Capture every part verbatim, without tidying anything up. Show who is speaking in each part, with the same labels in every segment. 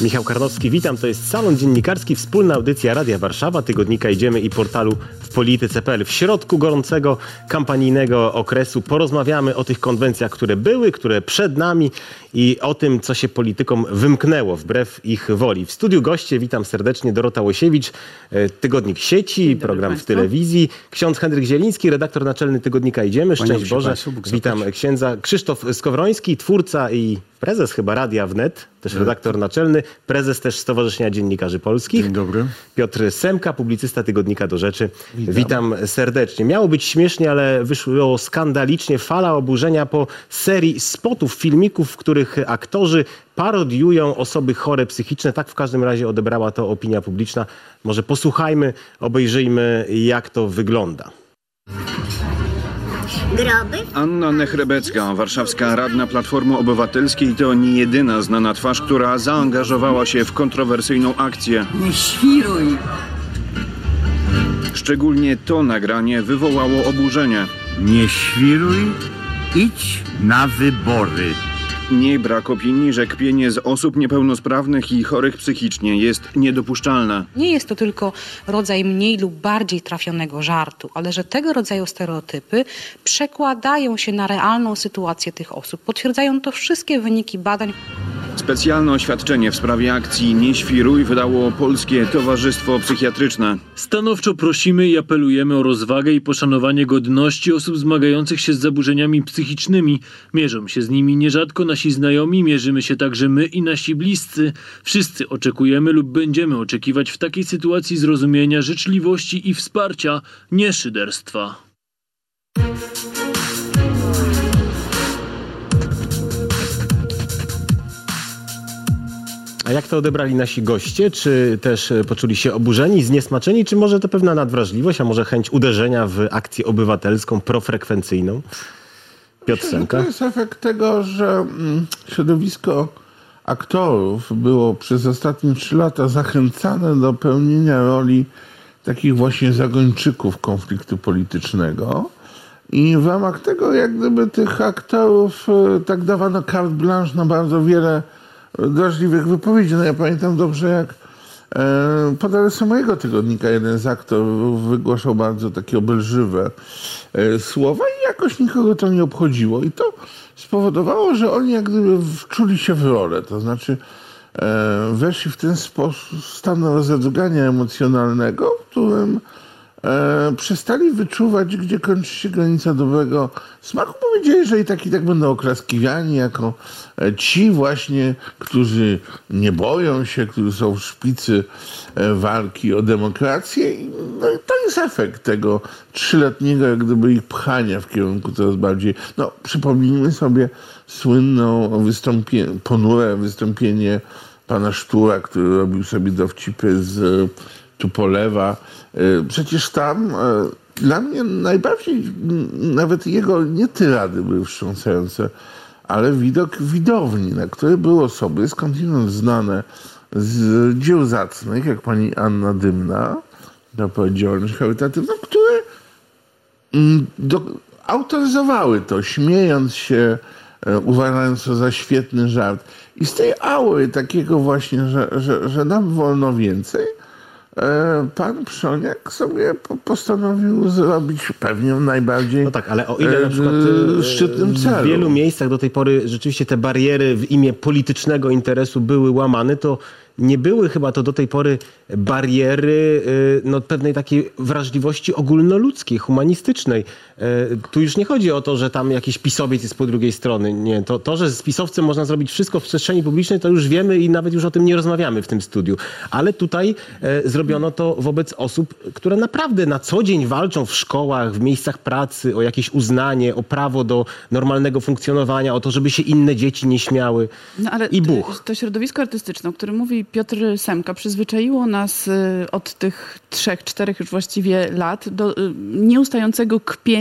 Speaker 1: Michał Karnowski, witam. To jest Salon Dziennikarski, wspólna audycja Radia Warszawa, tygodnika Idziemy i portalu w polityce kropka p l. W środku gorącego kampanijnego okresu porozmawiamy o tych konwencjach, które były, które przed nami i o tym, co się politykom wymknęło wbrew ich woli. W studiu goście witam serdecznie Dorota Łosiewicz, tygodnik Sieci, program w telewizji, ksiądz Henryk Zieliński, redaktor naczelny tygodnika Idziemy. Szczęść Boże. Witam księdza Krzysztof Skowroński, twórca i prezes chyba Radia Wnet, też redaktor naczelny, prezes też Stowarzyszenia Dziennikarzy Polskich.
Speaker 2: Dzień dobry.
Speaker 1: Piotr Semka, publicysta tygodnika Do Rzeczy. Witam. Witam serdecznie. Miało być śmiesznie, ale wyszło skandalicznie. Fala oburzenia po serii spotów, filmików, w których aktorzy parodiują osoby chore psychiczne. Tak w każdym razie odebrała to opinia publiczna. Może posłuchajmy, obejrzyjmy, jak to wygląda.
Speaker 3: Groby?
Speaker 4: Anna Nechrebecka, warszawska radna Platformy Obywatelskiej, to nie jedyna znana twarz, która zaangażowała się w kontrowersyjną akcję.
Speaker 3: Nie świruj!
Speaker 4: Szczególnie to nagranie wywołało oburzenie.
Speaker 2: Nie świruj, idź na wybory.
Speaker 4: Nie brak opinii, że kpienie z osób niepełnosprawnych i chorych psychicznie jest niedopuszczalne.
Speaker 5: Nie jest to tylko rodzaj mniej lub bardziej trafionego żartu, ale że tego rodzaju stereotypy przekładają się na realną sytuację tych osób. Potwierdzają to wszystkie wyniki badań.
Speaker 4: Specjalne oświadczenie w sprawie akcji Nie świruj wydało Polskie Towarzystwo Psychiatryczne.
Speaker 6: Stanowczo prosimy i apelujemy o rozwagę i poszanowanie godności osób zmagających się z zaburzeniami psychicznymi. Mierzą się z nimi nierzadko nasi znajomi, mierzymy się także my i nasi bliscy. Wszyscy oczekujemy lub będziemy oczekiwać w takiej sytuacji zrozumienia, życzliwości i wsparcia, nie szyderstwa.
Speaker 1: A jak to odebrali nasi goście? Czy też poczuli się oburzeni, zniesmaczeni, czy może to pewna nadwrażliwość, a może chęć uderzenia w akcję obywatelską, profrekwencyjną? Piotr Semka.
Speaker 7: To jest efekt tego, że środowisko aktorów było przez ostatnie trzy lata zachęcane do pełnienia roli takich właśnie zagończyków konfliktu politycznego. I w ramach tego jak gdyby tych aktorów tak dawano carte blanche na bardzo wiele drażliwych wypowiedzi. No ja pamiętam dobrze, jak e, pod adresem mojego tygodnika jeden z aktorów wygłaszał bardzo takie obelżywe e, słowa i jakoś nikogo to nie obchodziło. I to spowodowało, że oni jak gdyby wczuli się w rolę. To znaczy e, weszli w ten sposób stan rozdrgania emocjonalnego, w którym E, przestali wyczuwać, gdzie kończy się granica dobrego smaku. Powiedzieli, że i tak i tak będą oklaskiwani jako e, ci właśnie, którzy nie boją się, którzy są w szpicy e, walki o demokrację. I, no i to jest efekt tego trzyletniego jak gdyby ich pchania w kierunku coraz bardziej. No przypomnijmy sobie słynną wystąpienie, ponure wystąpienie pana Sztura, który robił sobie dowcipy z Tupolewa. Przecież tam dla mnie najbardziej, nawet jego nie tyrady były wstrząsające, ale widok widowni, na której były osoby skądinąd znane z dzieł zacnych, jak pani Anna Dymna, na działalność charytatywną, które do, autoryzowały to, śmiejąc się, uważając to za świetny żart. I z tej aury takiego właśnie, że, że, że nam wolno więcej, pan Przoniak sobie postanowił zrobić pewnie najbardziej
Speaker 1: No tak, ale o ile na przykład
Speaker 7: szczytnym celu.
Speaker 1: W wielu miejscach do tej pory rzeczywiście te bariery w imię politycznego interesu były łamane, to nie były chyba to do tej pory bariery no, pewnej takiej wrażliwości ogólnoludzkiej, humanistycznej. Tu już nie chodzi o to, że tam jakiś pisowiec jest po drugiej stronie. Nie, to, to, że z pisowcem można zrobić wszystko w przestrzeni publicznej, to już wiemy i nawet już o tym nie rozmawiamy w tym studiu. Ale tutaj e, zrobiono to wobec osób, które naprawdę na co dzień walczą w szkołach, w miejscach pracy o jakieś uznanie, o prawo do normalnego funkcjonowania, o to, żeby się inne dzieci nie śmiały.
Speaker 8: No, ale
Speaker 1: I buch.
Speaker 8: To środowisko artystyczne, o którym mówi Piotr Semka, przyzwyczaiło nas od tych trzech, czterech już właściwie lat do nieustającego kpienia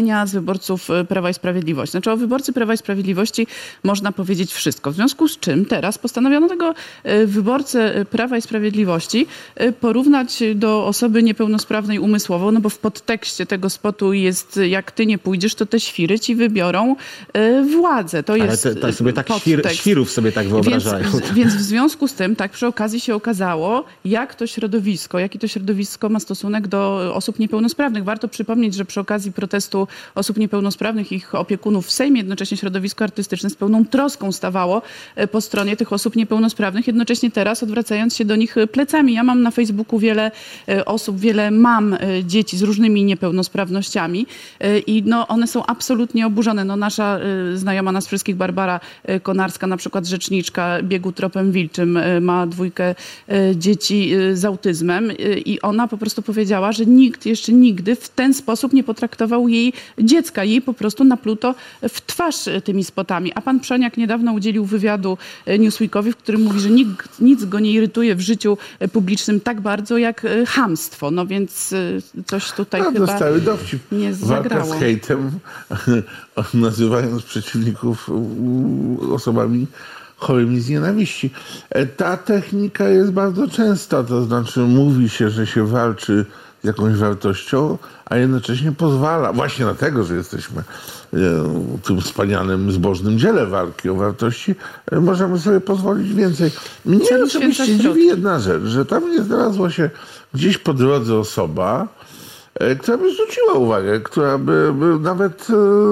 Speaker 8: spotkania z wyborców Prawa i Sprawiedliwości. Znaczy o wyborcy Prawa i Sprawiedliwości można powiedzieć wszystko. W związku z czym teraz postanowiono tego wyborcę Prawa i Sprawiedliwości porównać do osoby niepełnosprawnej umysłowo, no bo w podtekście tego spotu jest, jak ty nie pójdziesz, to te świry ci wybiorą władzę. To
Speaker 1: Ale
Speaker 8: jest
Speaker 1: te, te sobie tak świr, świrów sobie tak wyobrażają.
Speaker 8: Więc, więc w związku z tym, tak przy okazji się okazało, jak to środowisko, jaki to środowisko ma stosunek do osób niepełnosprawnych. Warto przypomnieć, że przy okazji protestu osób niepełnosprawnych i ich opiekunów w Sejmie jednocześnie środowisko artystyczne z pełną troską stawało po stronie tych osób niepełnosprawnych, jednocześnie teraz odwracając się do nich plecami. Ja mam na Facebooku wiele osób, wiele mam dzieci z różnymi niepełnosprawnościami i no, one są absolutnie oburzone. No, nasza znajoma nas wszystkich, Barbara Konarska, na przykład rzeczniczka Biegu Tropem Wilczym, ma dwójkę dzieci z autyzmem i ona po prostu powiedziała, że nikt jeszcze nigdy w ten sposób nie potraktował jej dziecka. Jej po prostu napluto w twarz tymi spotami. A pan Przoniak niedawno udzielił wywiadu Newsweekowi, w którym mówi, że nikt, nic go nie irytuje w życiu publicznym tak bardzo jak chamstwo. No więc coś tutaj
Speaker 7: no,
Speaker 8: chyba
Speaker 7: dostały dowcip.
Speaker 8: nie
Speaker 7: Walka
Speaker 8: zagrało.
Speaker 7: z hejtem, nazywając przeciwników osobami chorymi z nienawiści. Ta technika jest bardzo częsta, to znaczy mówi się, że się walczy z jakąś wartością, a jednocześnie pozwala, właśnie dlatego, że jesteśmy w tym wspaniałym, zbożnym dziele walki o wartości, możemy sobie pozwolić więcej. Mnie
Speaker 8: Cel
Speaker 7: osobiście
Speaker 8: święta
Speaker 7: dziwi
Speaker 8: środki.
Speaker 7: jedna rzecz, że tam nie znalazła się gdzieś po drodze osoba, która by zwróciła uwagę, która by, by nawet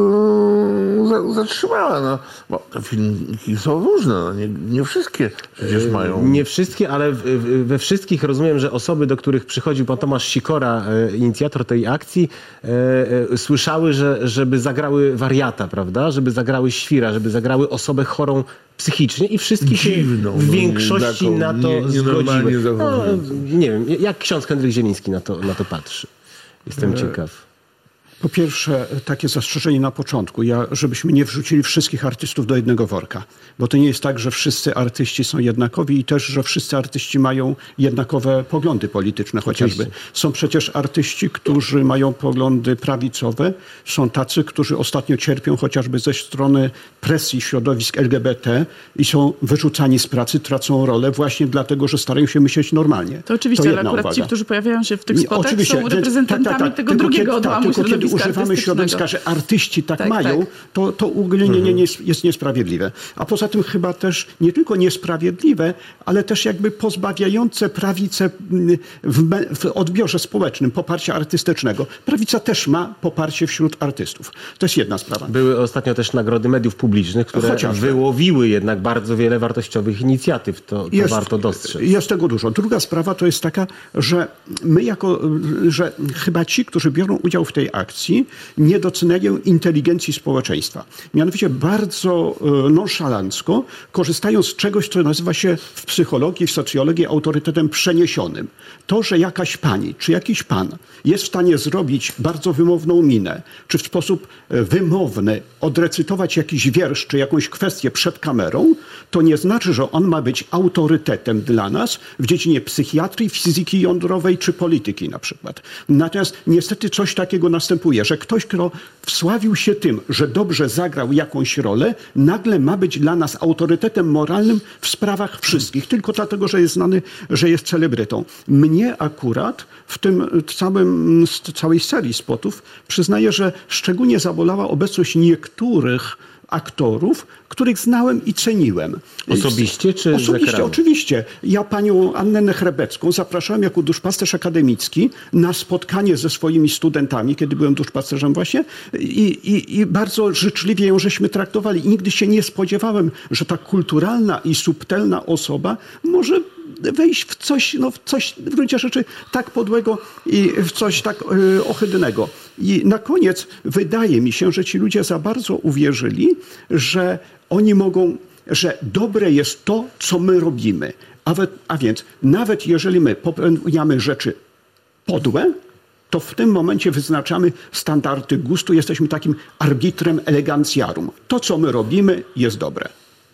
Speaker 7: e, za, zatrzymała. No, bo te filmiki są różne, no, nie, nie wszystkie przecież mają...
Speaker 1: Nie wszystkie, ale w, w, we wszystkich rozumiem, że osoby, do których przychodził pan Tomasz Sikora, e, inicjator tej akcji, e, e, słyszały, że, żeby zagrały wariata, prawda? Żeby zagrały świra, żeby zagrały osobę chorą psychicznie i wszystkie się
Speaker 7: Dziwną,
Speaker 1: w
Speaker 7: no,
Speaker 1: większości
Speaker 7: taką
Speaker 1: na to
Speaker 7: nie- nienormalnie
Speaker 1: zgodziły. No,
Speaker 7: zachowującą.
Speaker 1: nie wiem, jak ksiądz Henryk Zieliński na to, na to patrzy. Jestem ciekaw.
Speaker 3: Po pierwsze, takie zastrzeżenie na początku, ja, żebyśmy nie wrzucili wszystkich artystów do jednego worka. Bo to nie jest tak, że wszyscy artyści są jednakowi i też, że wszyscy artyści mają jednakowe poglądy polityczne chociażby. Są przecież artyści, którzy mają poglądy prawicowe. Są tacy, którzy ostatnio cierpią chociażby ze strony presji środowisk L G B T i są wyrzucani z pracy, tracą rolę właśnie dlatego, że starają się myśleć normalnie.
Speaker 8: To oczywiście, ale
Speaker 3: jedna
Speaker 8: akurat
Speaker 3: uwaga.
Speaker 8: ci, którzy pojawiają się w tych
Speaker 3: Nie,
Speaker 8: spotach,
Speaker 3: oczywiście,
Speaker 8: są
Speaker 3: więc-
Speaker 8: reprezentantami
Speaker 3: tak, tak, tak.
Speaker 8: tego
Speaker 3: Tylko
Speaker 8: drugiego
Speaker 3: kiedy,
Speaker 8: odłamu
Speaker 3: tak, tylko kiedy
Speaker 8: środowiska
Speaker 3: używamy
Speaker 8: artystycznego.
Speaker 3: środowiska, że artyści tak,
Speaker 8: Tak,
Speaker 3: mają,
Speaker 8: tak.
Speaker 3: to, to ogólnie nie, nie, jest niesprawiedliwe. A poza tym chyba też nie tylko niesprawiedliwe, ale też jakby pozbawiające prawicę w, me- w odbiorze społecznym poparcia artystycznego. Prawica też ma poparcie wśród artystów. To jest jedna sprawa.
Speaker 1: Były ostatnio też nagrody mediów publicznych, które
Speaker 3: Chociażby.
Speaker 1: wyłowiły jednak bardzo wiele wartościowych inicjatyw. To, to
Speaker 3: Jest-
Speaker 1: warto dostrzec.
Speaker 3: Jest tego dużo. Druga sprawa to jest taka, że my jako, że chyba ci, którzy biorą udział w tej akcji, nie doceniają inteligencji społeczeństwa. Mianowicie bardzo e, nonszalancko korzystają z czegoś, co nazywa się w psychologii, w socjologii autorytetem przeniesionym. To, że jakaś pani czy jakiś pan jest w stanie zrobić bardzo wymowną minę, czy w sposób e, wymowny odrecytować jakiś wiersz, czy jakąś kwestię przed kamerą, to nie znaczy, że on ma być autorytetem dla nas w dziedzinie psychiatrii, fizyki jądrowej czy polityki na przykład. Natomiast niestety coś takiego następuje, że ktoś, kto wsławił się tym, że dobrze zagrał jakąś rolę, nagle ma być dla nas autorytetem moralnym w sprawach wszystkich, tylko dlatego, że jest znany, że jest celebrytą. Mnie akurat w tym całym, całej serii spotów przyznaję, że szczególnie zabolała obecność niektórych aktorów, których znałem i ceniłem.
Speaker 1: Osobiście czy z
Speaker 3: Osobiście,
Speaker 1: ekranu?
Speaker 3: oczywiście. Ja panią Annę Nechrebecką zapraszałem jako duszpasterz akademicki na spotkanie ze swoimi studentami, kiedy byłem duszpasterzem właśnie i, i, i bardzo życzliwie ją żeśmy traktowali. I nigdy się nie spodziewałem, że ta kulturalna i subtelna osoba może wejść w coś, no w coś w gruncie rzeczy tak podłego i w coś tak y, ohydnego. I na koniec wydaje mi się, że ci ludzie za bardzo uwierzyli, że oni mogą, że dobre jest to, co my robimy. A, we, a więc nawet jeżeli my popełniamy rzeczy podłe, to w tym momencie wyznaczamy standardy gustu, jesteśmy takim arbitrem elegancjarum. To, co my robimy, jest dobre.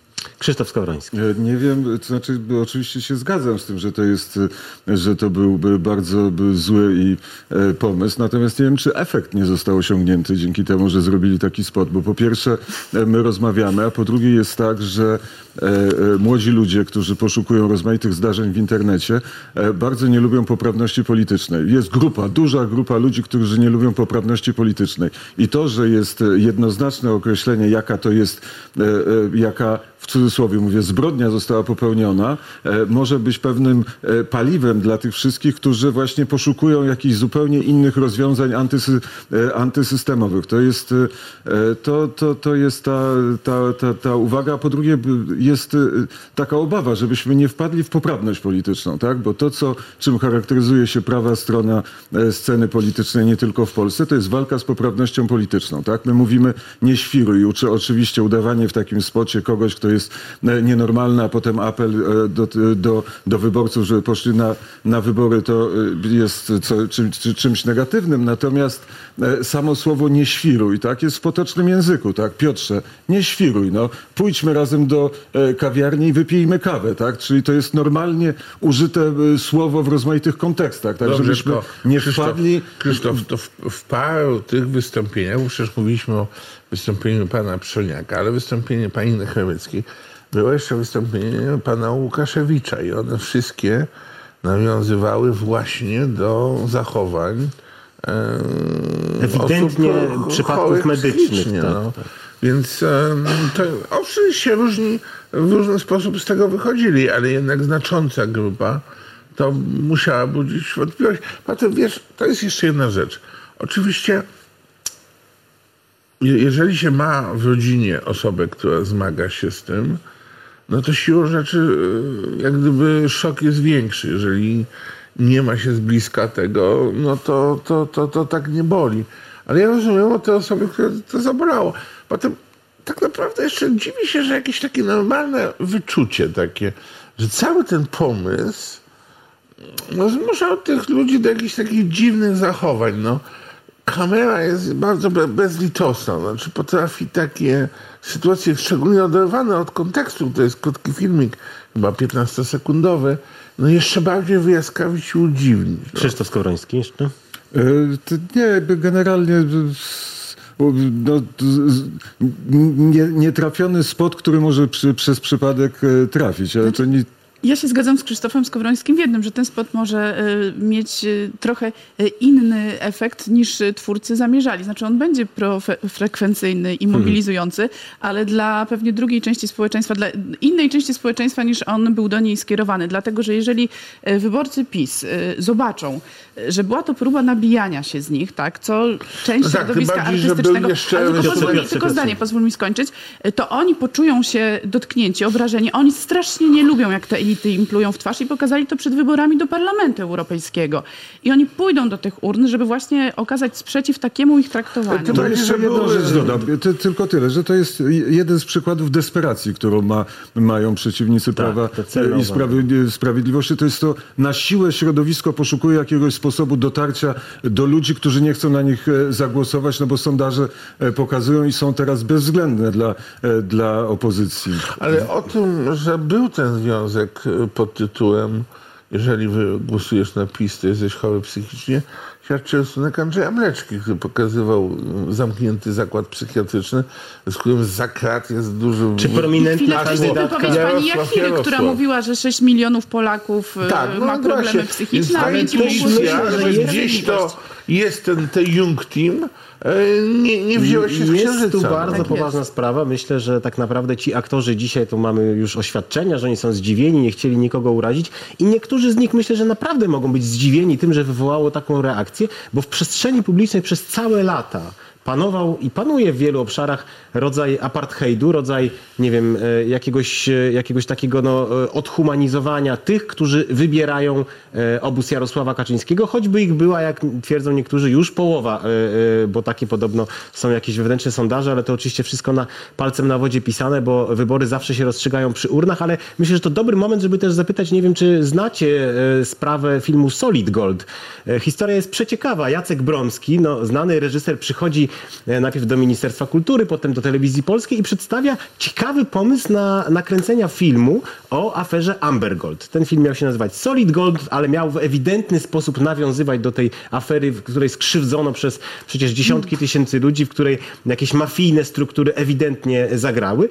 Speaker 1: Krzysztof Skowroński.
Speaker 9: Nie wiem, to znaczy bo oczywiście się zgadzam z tym, że to jest, że to byłby bardzo zły i e, pomysł, natomiast nie wiem, czy efekt nie został osiągnięty dzięki temu, że zrobili taki spot, bo po pierwsze e, my rozmawiamy, a po drugie jest tak, że e, e, młodzi ludzie, którzy poszukują rozmaitych zdarzeń w internecie, e, bardzo nie lubią poprawności politycznej. Jest grupa, duża grupa ludzi, którzy nie lubią poprawności politycznej i to, że jest jednoznaczne określenie, jaka to jest, e, e, jaka w cudzysłowie mówię, zbrodnia została popełniona, e, może być pewnym e, paliwem dla tych wszystkich, którzy właśnie poszukują jakichś zupełnie innych rozwiązań antysy, e, antysystemowych. To jest, e, to, to, to jest ta, ta, ta, ta uwaga. A po drugie jest e, taka obawa, żebyśmy nie wpadli w poprawność polityczną, tak? Bo to, co, czym charakteryzuje się prawa strona e, sceny politycznej nie tylko w Polsce, to jest walka z poprawnością polityczną, tak? My mówimy nie świruj, uczy, oczywiście udawanie w takim spocie kogoś, kto jest nienormalny, a potem apel do, do, do wyborców, żeby poszli na, na wybory, to jest co, czym, czymś negatywnym. Natomiast samo słowo nie świruj, tak, jest w potocznym języku, tak? Piotrze, nie świruj, no. Pójdźmy razem do kawiarni i wypijmy kawę, tak? Czyli to jest normalnie użyte słowo w rozmaitych kontekstach, tak?
Speaker 7: Dobrze,
Speaker 9: Żebyśmy nie wpadli...
Speaker 7: Krzysztof, to w, w paru tych wystąpieniach, bo przecież mówiliśmy o wystąpieniu pana Przoniaka, ale wystąpienie pani Nechemyckiej, było jeszcze wystąpienie pana Łukaszewicza i one wszystkie nawiązywały właśnie do zachowań e,
Speaker 1: ewidentnie
Speaker 7: osób
Speaker 1: przypadków medycznych. Tak,
Speaker 7: no.
Speaker 1: tak.
Speaker 7: Więc e, to oczywiście różni w różny sposób z tego wychodzili, ale jednak znacząca grupa to musiała budzić wątpliwość. Potem wiesz, to jest jeszcze jedna rzecz. Oczywiście jeżeli się ma w rodzinie osobę, która zmaga się z tym, no to siłą rzeczy jak gdyby szok jest większy. Jeżeli nie ma się z bliska tego, no to, to, to, to tak nie boli. Ale ja rozumiem o te osoby, które to zabolało. Potem tak naprawdę jeszcze dziwi się, że jakieś takie normalne wyczucie takie, że cały ten pomysł no, zmuszał tych ludzi do jakichś takich dziwnych zachowań. No. Kamera jest bardzo be- bezlitosna, znaczy potrafi takie sytuacje szczególnie oderwane od kontekstu, to jest krótki filmik, chyba piętnastosekundowy, no jeszcze bardziej wyjaskawić i udziwnić. No.
Speaker 1: Krzysztof Skowroński jeszcze?
Speaker 9: Nie, jakby generalnie no, nie, nietrafiony spot, który może przy, przez przypadek trafić, ale to nie...
Speaker 8: Ja się zgadzam z Krzysztofem Skowrońskim w jednym, że ten spot może y, mieć y, trochę y, inny efekt niż y, twórcy zamierzali. Znaczy on będzie profrekwencyjny i mobilizujący, mhm. ale dla pewnie drugiej części społeczeństwa, dla innej części społeczeństwa niż on był do niej skierowany. Dlatego, że jeżeli y, wyborcy PiS y, zobaczą, y, że była to próba nabijania się z nich, tak, co część
Speaker 7: no tak,
Speaker 8: środowiska
Speaker 7: bardziej,
Speaker 8: artystycznego...
Speaker 7: jeszcze,
Speaker 8: ale tylko, pozwól,
Speaker 1: Piotrze,
Speaker 8: tylko
Speaker 1: Piotrze.
Speaker 8: zdanie, pozwól mi skończyć. Y, to oni poczują się dotknięci, obrażeni. Oni strasznie nie lubią, jak te elity im plują w twarz i pokazali to przed wyborami do Parlamentu Europejskiego. I oni pójdą do tych urn, żeby właśnie okazać sprzeciw takiemu ich traktowaniu.
Speaker 9: To jeszcze jedną rzecz dodam, Ty, tylko tyle, że to jest jeden z przykładów desperacji, którą ma, mają przeciwnicy
Speaker 1: tak,
Speaker 9: prawa
Speaker 1: celowa.
Speaker 9: i sprawiedli- sprawiedliwości. To jest to, na siłę środowisko poszukuje jakiegoś sposobu dotarcia do ludzi, którzy nie chcą na nich zagłosować, no bo sondaże pokazują i są teraz bezwzględne dla, dla opozycji.
Speaker 7: Ale o tym, że był ten związek pod tytułem jeżeli wy głosujesz na PiS, to jesteś chory psychicznie, świadczy rysunek Andrzeja Mleczki, który pokazywał zamknięty zakład psychiatryczny, z którym za krat jest duży...
Speaker 1: Czy prominentna
Speaker 8: kandydatka? Wypowiedź pani Jachiry, która mówiła, że sześć milionów Polaków
Speaker 7: tak, no
Speaker 8: ma problemy
Speaker 7: właśnie.
Speaker 8: psychiczne,
Speaker 7: ale
Speaker 8: więc
Speaker 7: intuicja, że gdzieś to jest ten, ten Young Team, nie, nie wzięła się z księżyca.
Speaker 1: Jest tu bardzo
Speaker 8: tak
Speaker 1: poważna
Speaker 8: jest.
Speaker 1: sprawa. Myślę, że tak naprawdę ci aktorzy dzisiaj, tu mamy już oświadczenia, że oni są zdziwieni, nie chcieli nikogo urazić i niektórzy z nich myślę, że naprawdę mogą być zdziwieni tym, że wywołało taką reakcję, bo w przestrzeni publicznej przez całe lata panował i panuje w wielu obszarach rodzaj apartheidu, rodzaj, nie wiem, jakiegoś, jakiegoś takiego no, odhumanizowania tych, którzy wybierają obóz Jarosława Kaczyńskiego, choćby ich była, jak twierdzą niektórzy, już połowa, bo takie podobno są jakieś wewnętrzne sondaże, ale to oczywiście wszystko na palcem na wodzie pisane, bo wybory zawsze się rozstrzygają przy urnach, ale myślę, że to dobry moment, żeby też zapytać, nie wiem, czy znacie sprawę filmu Solid Gold. Historia jest przeciekawa. Jacek Bromski, no, znany reżyser, przychodzi e, najpierw do Ministerstwa Kultury, potem do Telewizji Polskiej i przedstawia ciekawy pomysł na nakręcenia filmu o aferze Amber Gold. Ten film miał się nazywać Solid Gold, ale miał w ewidentny sposób nawiązywać do tej afery, w której skrzywdzono przez przecież dziesiątki tysięcy ludzi, w której jakieś mafijne struktury ewidentnie zagrały.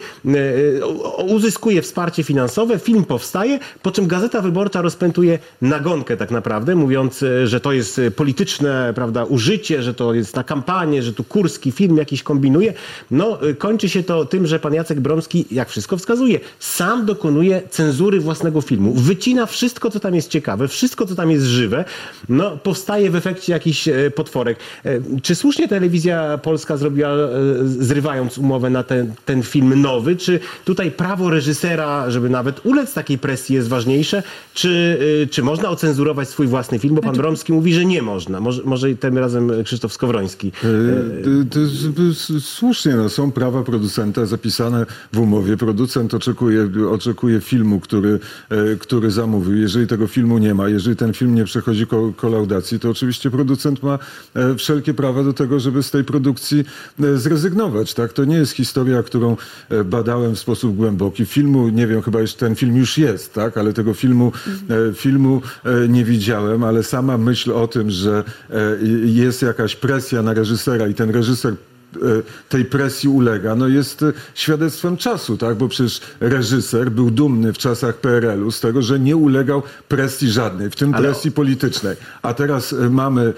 Speaker 1: Uzyskuje wsparcie finansowe, film powstaje, po czym Gazeta Wyborcza rozpętuje nagonkę tak naprawdę, mówiąc, że to jest polityczne, prawda, użycie, że to jest na kampanię, że tu Kurski film jakiś kombinuje. No, kończy się to tym, że pan Jacek Bromski, jak wszystko wskazuje, sam dokonuje cenzury własnego filmu. Wycina wszystko, co tam jest ciekawe, wszystko, co tam jest żywe. No, powstaje w efekcie jakiś potworek. Czy słusznie Telewizja Polska zrobiła, zrywając umowę na ten, ten film nowy, czy tutaj prawo reżysera, żeby nawet ulec takiej presji jest ważniejsze, czy, czy można ocenzurować swój własny film, bo pan Bromski mówi, że nie można. Może, może tym razem Krzysztof Skowroński.
Speaker 9: E, to, to, słusznie, no, są prawa producenta zapisane w umowie. Producent oczekuje, oczekuje filmu, który, e, który zamówił. Jeżeli tego filmu nie ma, jeżeli ten film nie przechodzi ko, kolaudacji, to oczywiście producent ma e, wszelkie prawa do tego, żeby z tej produkcji e, zrezygnować. Tak? To nie jest historia, którą e, badałem w sposób głęboki. Filmu, nie wiem, chyba już ten film już jest, tak? Ale tego filmu, e, filmu e, nie widziałem, ale sama myśl o tym, że e, jest jakaś presja na reżysera i ten reżyser tej presji ulega, no jest świadectwem czasu, tak? Bo przecież reżyser był dumny w czasach P R L u z tego, że nie ulegał presji żadnej, w tym
Speaker 1: Ale...
Speaker 9: presji politycznej. A teraz mamy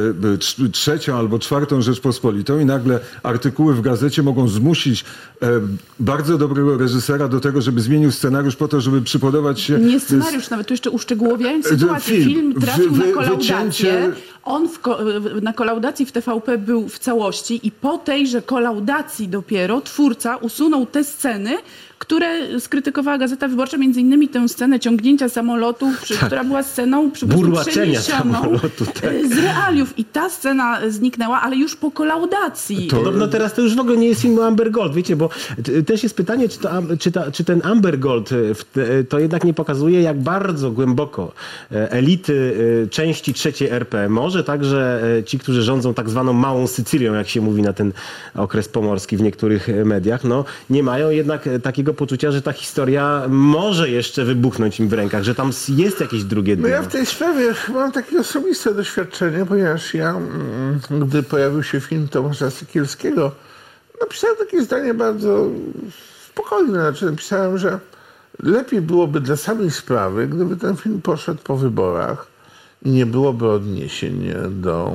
Speaker 9: e, trzecią albo czwartą Rzeczpospolitą i nagle artykuły w gazecie mogą zmusić e, bardzo dobrego reżysera do tego, żeby zmienił scenariusz po to, żeby przypodobać się...
Speaker 8: Nie scenariusz, nawet tu jeszcze uszczegółowiając sytuację.
Speaker 9: Film,
Speaker 8: Film trafił
Speaker 9: wy, wy,
Speaker 8: na kolaudację.
Speaker 9: wycięcie...
Speaker 8: On w ko na kolaudacji w T V P był w całości i po tejże kolaudacji dopiero twórca usunął te sceny, które skrytykowała Gazeta Wyborcza, między innymi tę scenę ciągnięcia samolotu, przy, tak. która była sceną przy
Speaker 1: burłaczenia samolotu, tak.
Speaker 8: z realiów. I ta scena zniknęła, ale już po kolaudacji.
Speaker 1: To... Podobno teraz to już w ogóle nie jest film o Amber Gold, wiecie, bo też jest pytanie, czy, to, czy, ta, czy ten Amber Gold to jednak nie pokazuje, jak bardzo głęboko elity części trzeciej R P, może także ci, którzy rządzą tak zwaną Małą Sycylią, jak się mówi na ten okres pomorski w niektórych mediach, no nie mają jednak takiego poczucia, że ta historia może jeszcze wybuchnąć im w rękach, że tam jest jakieś drugie dno.
Speaker 7: No ja w tej sprawie mam takie osobiste doświadczenie, ponieważ ja, gdy pojawił się film Tomasza Sekielskiego, napisałem takie zdanie bardzo spokojne. Znaczy napisałem, że lepiej byłoby dla samej sprawy, gdyby ten film poszedł po wyborach i nie byłoby odniesień do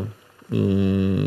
Speaker 7: mm,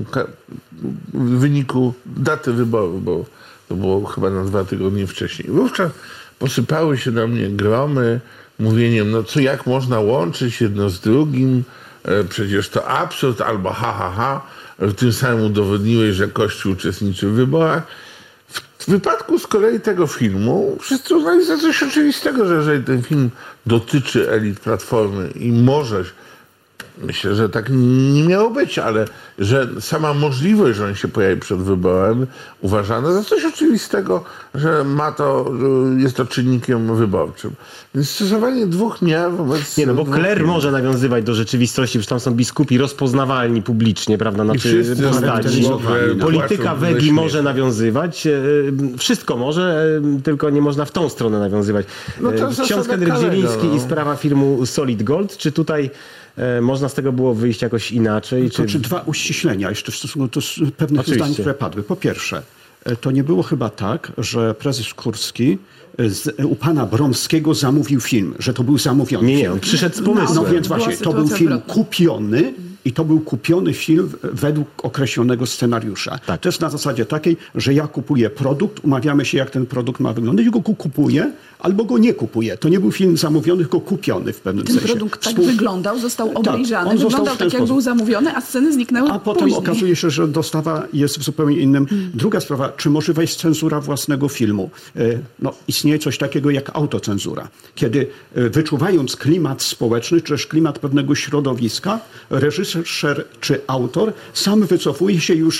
Speaker 7: wyniku daty wyborów, bo to było chyba na dwa tygodnie wcześniej. Wówczas posypały się na mnie gromy mówieniem, no co, jak można łączyć jedno z drugim, e, przecież to absurd, albo ha, ha, ha, tym samym udowodniłeś, że Kościół uczestniczy w wyborach. W wypadku z kolei tego filmu wszyscy uznali za coś oczywistego, że jeżeli ten film dotyczy elit Platformy i może, myślę, że tak nie miało być, ale że sama możliwość, że on się pojawi przed wyborem, uważano za coś oczywistego, że ma to, jest to czynnikiem wyborczym. Więc stosowanie dwóch miar wobec...
Speaker 1: Nie, no bo Kler może nawiązywać do rzeczywistości, przecież tam są biskupi rozpoznawalni publicznie, prawda, znaczy postaci. Polityka Wegi może nawiązywać, wszystko może, tylko nie można w tą stronę nawiązywać.
Speaker 7: No
Speaker 1: Ksiądz Henryk Zieliński
Speaker 7: no.
Speaker 1: i sprawa filmu Solid Gold, czy tutaj można z tego było wyjść jakoś inaczej?
Speaker 3: To
Speaker 1: czy...
Speaker 3: czy dwa uściślenia jeszcze w stosunku do pewnych
Speaker 1: Oczywiście.
Speaker 3: zdań, które padły. Po pierwsze, to nie było chyba tak, że prezes Kurski z, u pana Bromskiego zamówił film, że to był zamówiony
Speaker 1: Nie, nie,
Speaker 3: film.
Speaker 1: on przyszedł z pomysłem.
Speaker 3: No więc
Speaker 8: Była
Speaker 3: właśnie, to był
Speaker 8: sytuacja
Speaker 3: film
Speaker 8: odwrotna.
Speaker 3: kupiony i to był kupiony film według określonego scenariusza.
Speaker 1: Tak.
Speaker 3: To jest na zasadzie takiej, że ja kupuję produkt, umawiamy się, jak ten produkt ma wyglądać, i go kupuję albo go nie kupuję. To nie był film zamówiony, tylko kupiony w pewnym
Speaker 8: Ten
Speaker 3: sensie.
Speaker 8: produkt tak
Speaker 3: Współ...
Speaker 8: wyglądał, został obejrzany,
Speaker 3: on został
Speaker 8: wyglądał
Speaker 3: w ten
Speaker 8: tak, jak
Speaker 3: sposób.
Speaker 8: był zamówiony, a sceny zniknęły
Speaker 3: A potem
Speaker 8: później.
Speaker 3: okazuje się, że dostawa jest w zupełnie innym. Druga sprawa, czy może wejść cenzura własnego filmu? No, istnieje coś takiego jak autocenzura. Kiedy wyczuwając klimat społeczny, czy też klimat pewnego środowiska, reżyser czy autor sam wycofuje się już,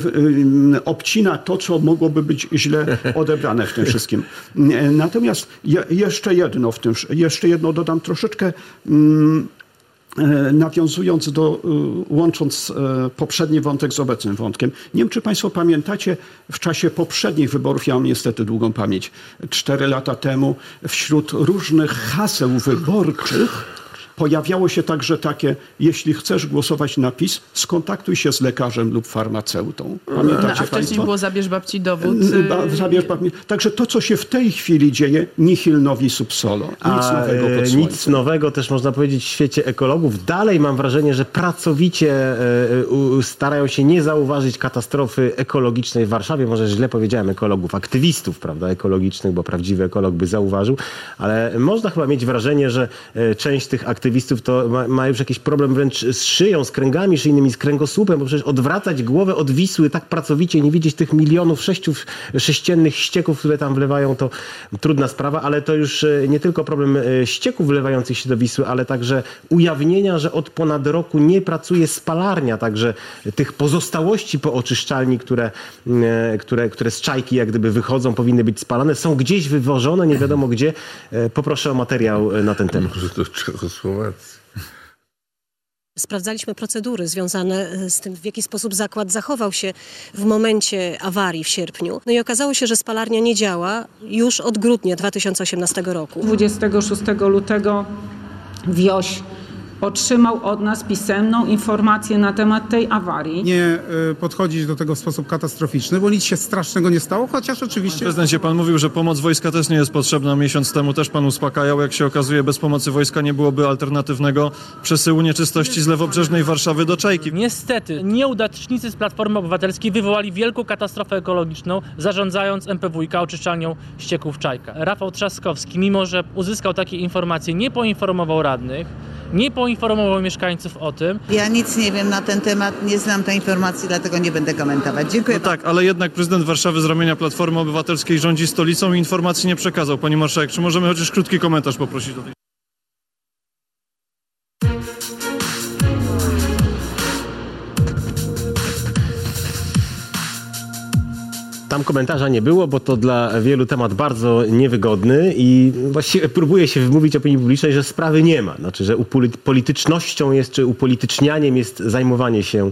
Speaker 3: obcina to, co mogłoby być źle odebrane w tym wszystkim. Natomiast je, jeszcze jedno w tym, jeszcze jedno dodam troszeczkę. nawiązując do, łącząc poprzedni wątek z obecnym wątkiem. Nie wiem, czy państwo pamiętacie, w czasie poprzednich wyborów, ja mam niestety długą pamięć, cztery lata temu, wśród różnych haseł wyborczych pojawiało się także takie: jeśli chcesz głosować na PiS, skontaktuj się z lekarzem lub farmaceutą. Pamiętacie
Speaker 8: no, a wcześniej
Speaker 3: państwo?
Speaker 8: było zabierz babci dowód.
Speaker 3: Zabierz babci. Także to, co się w tej chwili dzieje, nihil novi sub solo. Nic
Speaker 1: A,
Speaker 3: nowego pod
Speaker 1: e,
Speaker 3: słońcem.
Speaker 1: Nic nowego też można powiedzieć w świecie ekologów. Dalej mam wrażenie, że pracowicie e, u, starają się nie zauważyć katastrofy ekologicznej w Warszawie. Może źle powiedziałem ekologów, aktywistów, prawda, ekologicznych, bo prawdziwy ekolog by zauważył, ale można chyba mieć wrażenie, że e, część tych aktywistów to ma, ma już jakiś problem wręcz z szyją, z kręgami szyjnymi, z kręgosłupem, bo przecież odwracać głowę od Wisły tak pracowicie, nie widzieć tych milionów sześciów, sześciennych ścieków, które tam wlewają, to trudna sprawa, ale to już nie tylko problem ścieków wlewających się do Wisły, ale także ujawnienia, że od ponad roku nie pracuje spalarnia, także tych pozostałości po oczyszczalni, które, które, które z czajki jak gdyby wychodzą, powinny być spalane, są gdzieś wywożone, nie wiadomo gdzie. Poproszę o materiał na ten temat.
Speaker 7: Może to Czechosłowacji.
Speaker 10: Sprawdzaliśmy procedury związane z tym, w jaki sposób zakład zachował się w momencie awarii w sierpniu. No i okazało się, że spalarnia nie działa już od grudnia dwa tysiące osiemnastego roku.
Speaker 11: dwudziestego szóstego lutego Wioś otrzymał od nas pisemną informację na temat tej awarii.
Speaker 12: Nie podchodzić do tego w sposób katastroficzny, bo nic się strasznego nie stało, chociaż oczywiście...
Speaker 13: Panie prezydencie, pan mówił, że pomoc wojska też nie jest potrzebna. Miesiąc temu też pan uspokajał. Jak się okazuje, bez pomocy wojska nie byłoby alternatywnego przesyłu nieczystości z lewobrzeżnej Warszawy do Czajki.
Speaker 14: Niestety nieudacznicy z Platformy Obywatelskiej wywołali wielką katastrofę ekologiczną, zarządzając M P W iK oczyszczalnią ścieków Czajka. Rafał Trzaskowski, mimo że uzyskał takie informacje, nie poinformował radnych, nie poinformował mieszkańców o tym.
Speaker 15: Ja nic nie wiem na ten temat, nie znam tej informacji, dlatego nie będę komentować. Dziękuję.
Speaker 13: No tak, ale jednak prezydent Warszawy z ramienia Platformy Obywatelskiej rządzi stolicą i informacji nie przekazał. Pani marszałek, czy możemy chociaż krótki komentarz poprosić do tej...
Speaker 1: Tam komentarza nie było, bo to dla wielu temat bardzo niewygodny i właściwie próbuje się wmówić opinii publicznej, że sprawy nie ma. Znaczy, że upolitycznością jest, czy upolitycznianiem jest zajmowanie się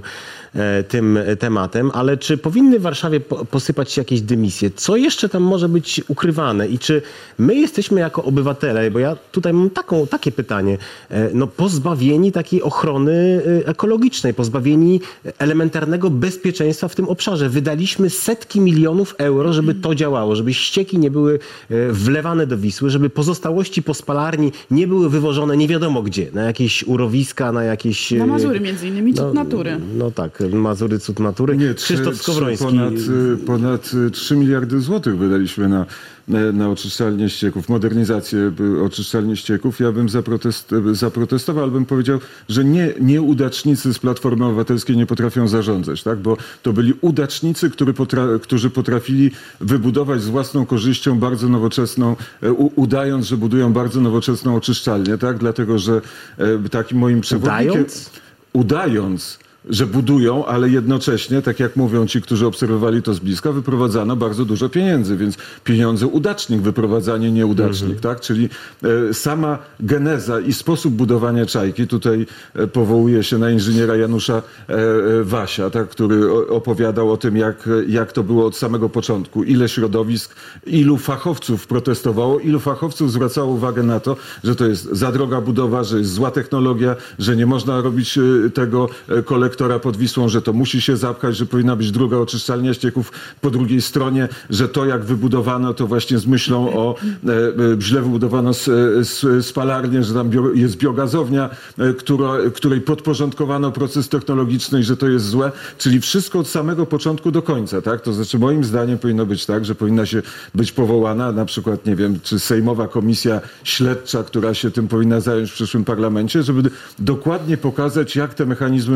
Speaker 1: tym tematem, ale czy powinny w Warszawie posypać się jakieś dymisje? Co jeszcze tam może być ukrywane? I czy my jesteśmy jako obywatele, bo ja tutaj mam taką, takie pytanie, no pozbawieni takiej ochrony ekologicznej, pozbawieni elementarnego bezpieczeństwa w tym obszarze. Wydaliśmy setki milionów euro, żeby to działało, żeby ścieki nie były wlewane do Wisły, żeby pozostałości po spalarni nie były wywożone nie wiadomo gdzie, na jakieś urowiska, na jakieś...
Speaker 8: Na Mazury między innymi, cud
Speaker 1: no,
Speaker 8: natury.
Speaker 1: No tak, Mazury, cud natury.
Speaker 9: Nie,
Speaker 1: Krzysztof
Speaker 9: trzy,
Speaker 1: Skowroński.
Speaker 9: Ponad, ponad trzy miliardy złotych wydaliśmy na, na, na oczyszczalnię ścieków, modernizację oczyszczalni ścieków. Ja bym zaprotest, zaprotestował, ale bym powiedział, że nie, nieudacznicy z Platformy Obywatelskiej nie potrafią zarządzać, tak? Bo to byli udacznicy, który potra, którzy potrafili wybudować z własną korzyścią bardzo nowoczesną, u, udając, że budują bardzo nowoczesną oczyszczalnię, tak? Dlatego, że e, takim moim przewodnikiem...
Speaker 1: Udając?
Speaker 9: Udając. że budują, ale jednocześnie, tak jak mówią ci, którzy obserwowali to z bliska, wyprowadzano bardzo dużo pieniędzy, więc pieniądze udacznik, wyprowadzanie nieudacznik, mhm. tak? Czyli e, sama geneza i sposób budowania Czajki, tutaj e, powołuje się na inżyniera Janusza e, e, Wasia, tak? Który o, opowiadał o tym, jak, jak to było od samego początku, ile środowisk, ilu fachowców protestowało, ilu fachowców zwracało uwagę na to, że to jest za droga budowa, że jest zła technologia, że nie można robić e, tego e, kolektora pod Wisłą, że to musi się zapchać, że powinna być druga oczyszczalnia ścieków po drugiej stronie, że to jak wybudowano, to właśnie z myślą o e, e, źle wybudowano s, s, spalarnię, że tam bio, jest biogazownia, e, która, której podporządkowano proces technologiczny i że to jest złe. Czyli wszystko od samego początku do końca, tak? To znaczy moim zdaniem powinno być tak, że powinna się być powołana na przykład, nie wiem, czy sejmowa komisja śledcza, która się tym powinna zająć w przyszłym parlamencie, żeby dokładnie pokazać, jak te mechanizmy przebiegają.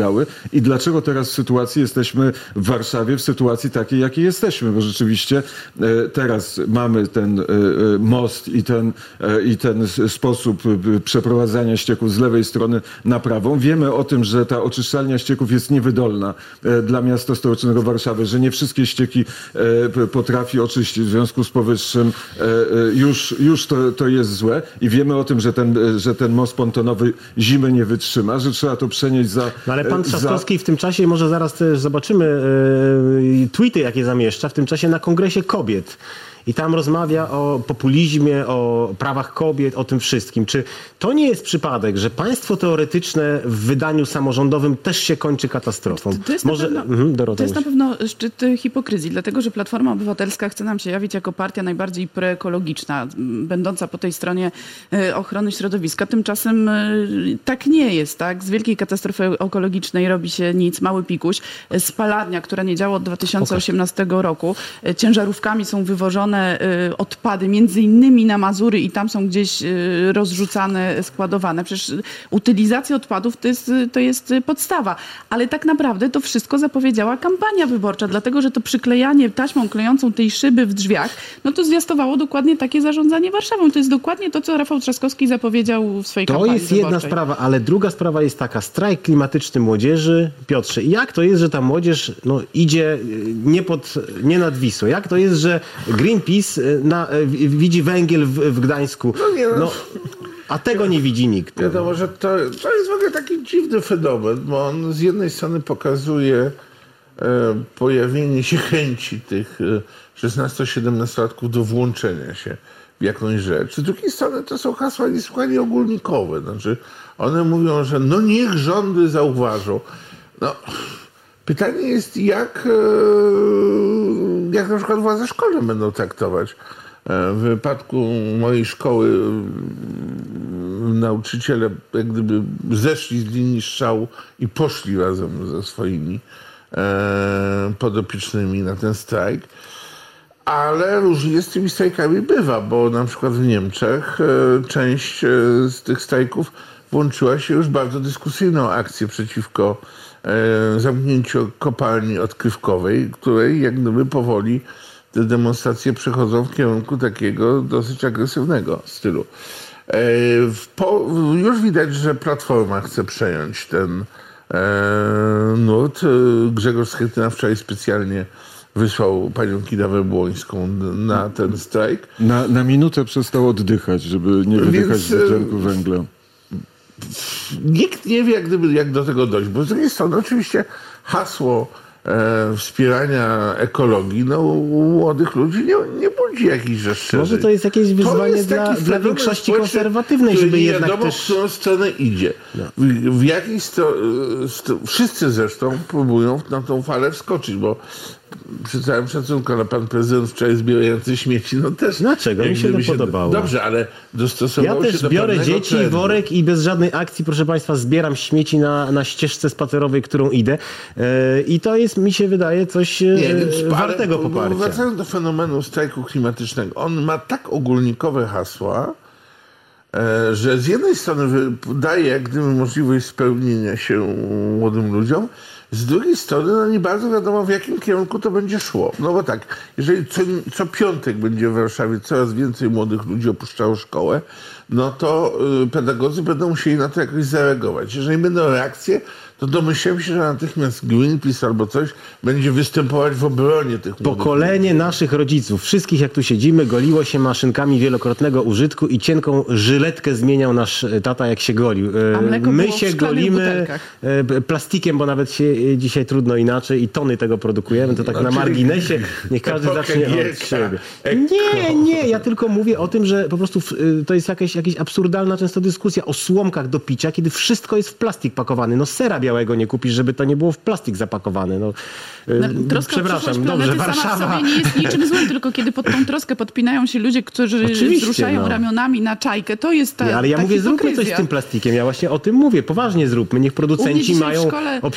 Speaker 9: pomagały i dlaczego teraz w sytuacji jesteśmy w Warszawie, w sytuacji takiej, jakiej jesteśmy, bo rzeczywiście e, teraz mamy ten e, most i ten, e, i ten sposób e, przeprowadzania ścieków z lewej strony na prawą. Wiemy o tym, że ta oczyszczalnia ścieków jest niewydolna e, dla miasta stołecznego Warszawy, że nie wszystkie ścieki e, potrafi oczyścić. W związku z powyższym e, e, już, już to, to jest złe i wiemy o tym, że ten, że ten most pontonowy zimy nie wytrzyma, że trzeba to przenieść za...
Speaker 1: No ale pan
Speaker 9: za...
Speaker 1: Trzaskowski w tym czasie, może zaraz też zobaczymy e, tweety, jakie zamieszcza, w tym czasie na Kongresie Kobiet. I tam rozmawia o populizmie, o prawach kobiet, o tym wszystkim. Czy to nie jest przypadek, że państwo teoretyczne w wydaniu samorządowym też się kończy katastrofą?
Speaker 8: To jest,
Speaker 1: Może...
Speaker 8: na, pewno,
Speaker 1: mhm, Dorota,
Speaker 8: to jest na pewno szczyt hipokryzji, dlatego że Platforma Obywatelska chce nam się jawić jako partia najbardziej proekologiczna, będąca po tej stronie ochrony środowiska. Tymczasem tak nie jest. Tak? Z wielkiej katastrofy ekologicznej robi się nic, mały pikuś. Spalarnia, która nie działa od dwa tysiące osiemnastego roku. Ciężarówkami są wywożone odpady, między innymi na Mazury i tam są gdzieś rozrzucane, składowane. Przecież utylizacja odpadów to jest, to jest podstawa. Ale tak naprawdę to wszystko zapowiedziała kampania wyborcza, dlatego że to przyklejanie taśmą klejącą tej szyby w drzwiach, no to zwiastowało dokładnie takie zarządzanie Warszawą. To jest dokładnie to, co Rafał Trzaskowski zapowiedział w swojej
Speaker 1: to
Speaker 8: kampanii
Speaker 1: jest jedna
Speaker 8: wyborczej.
Speaker 1: sprawa, ale druga sprawa jest taka. Strajk klimatyczny młodzieży. Piotrze, jak to jest, że ta młodzież no, idzie nie, pod, nie nad Wisłą? Jak to jest, że Greenpeace Na, widzi węgiel w, w Gdańsku. No nie, no. No, a tego nie widzi nikt.
Speaker 7: Wiadomo, że to, to jest w ogóle taki dziwny fenomen, bo on z jednej strony pokazuje e, pojawienie się chęci tych e, szesnasto-siedemnastolatków do włączenia się w jakąś rzecz. Z drugiej strony to są hasła niesłychanie ogólnikowe. Znaczy one mówią, że no niech rządy zauważą. No, pytanie jest, jak, jak na przykład władze szkolne będą traktować. W wypadku mojej szkoły nauczyciele jak gdyby zeszli z linii strzału i poszli razem ze swoimi podopiecznymi na ten strajk. Ale różnie z tymi strajkami bywa, bo na przykład w Niemczech część z tych strajków włączyła się już bardzo dyskusyjną akcję przeciwko e, zamknięciu kopalni odkrywkowej, której jak gdyby powoli te demonstracje przechodzą w kierunku takiego dosyć agresywnego stylu. E, w po, już widać, że Platforma chce przejąć ten e, nurt. Grzegorz Schetyna wczoraj specjalnie wysłał panią Kidawę Błońską na ten strajk.
Speaker 9: Na, na minutę przestał oddychać, żeby nie wydychać z dwutlenku węgla.
Speaker 7: Nikt nie wie, jak, gdyby, jak do tego dojść, bo z drugiej strony oczywiście hasło e, wspierania ekologii no, u młodych ludzi nie, nie budzi jakichś zastrzeżeń.
Speaker 1: Może to jest jakieś wyzwanie
Speaker 7: jest
Speaker 1: dla, dla większości konserwatywnej, żeby
Speaker 7: nie
Speaker 1: jednak
Speaker 7: wiadomo,
Speaker 1: też...
Speaker 7: w którą stronę idzie. No. W, w jakiej sto, sto, wszyscy zresztą próbują na tą falę wskoczyć, bo przy całym szacunku, ale pan prezydent wczoraj zbierający śmieci, no też...
Speaker 1: Dlaczego? Mi się to się podobało.
Speaker 7: Dobrze, ale dostosowało
Speaker 1: ja
Speaker 7: się
Speaker 1: też
Speaker 7: do
Speaker 1: biorę
Speaker 7: pewnego
Speaker 1: dzieci,
Speaker 7: trendu.
Speaker 1: worek i bez żadnej akcji, proszę państwa, zbieram śmieci na, na ścieżce spacerowej, którą idę. Yy, I to jest, mi się wydaje, coś yy,
Speaker 7: Nie, więc,
Speaker 1: wartego
Speaker 7: ale,
Speaker 1: poparcia.
Speaker 7: Wracając do fenomenu strajku klimatycznego, on ma tak ogólnikowe hasła, e, że z jednej strony daje jak gdyby możliwość spełnienia się młodym ludziom, z drugiej strony no nie bardzo wiadomo, w jakim kierunku to będzie szło. No bo tak, jeżeli co, co piątek będzie w Warszawie coraz więcej młodych ludzi opuszczało szkołę, no to y, pedagodzy będą musieli na to jakoś zareagować. Jeżeli będą reakcje, to domyślam się, że natychmiast Greenpeace albo coś będzie występować w obronie tych młodych
Speaker 1: Pokolenie ludzi. Naszych rodziców, wszystkich jak tu siedzimy, goliło się maszynkami wielokrotnego użytku i cienką żyletkę zmieniał nasz tata, jak się golił.
Speaker 8: A mleko
Speaker 1: My
Speaker 8: było w
Speaker 1: się
Speaker 8: szklanych
Speaker 1: golimy
Speaker 8: butelkach.
Speaker 1: plastikiem, bo nawet się dzisiaj trudno inaczej i tony tego produkujemy. To tak
Speaker 7: No,
Speaker 1: na marginesie, niech każdy zacznie od siebie. Nie, nie, ja tylko mówię o tym, że po prostu to jest jakaś, jakaś absurdalna często dyskusja o słomkach do picia, kiedy wszystko jest w plastik pakowany. No sera białego nie kupisz, żeby to nie było w plastik zapakowane. No,
Speaker 8: No, troska
Speaker 1: przepraszam,
Speaker 8: o
Speaker 1: dobrze,
Speaker 8: planety
Speaker 1: Warszawa.
Speaker 8: sama w sobie nie jest niczym złym, tylko kiedy pod tą troskę podpinają się ludzie, którzy
Speaker 1: Oczywiście,
Speaker 8: wzruszają
Speaker 1: no.
Speaker 8: ramionami na czajkę, to jest ta
Speaker 1: Nie, ale ja
Speaker 8: ta
Speaker 1: mówię, zróbmy coś
Speaker 8: hipokryzja.
Speaker 1: z tym plastikiem. Ja właśnie o tym mówię. Poważnie zróbmy. Niech
Speaker 8: U mnie
Speaker 1: producenci
Speaker 8: dzisiaj w
Speaker 1: mają
Speaker 8: szkole-
Speaker 1: obciążenia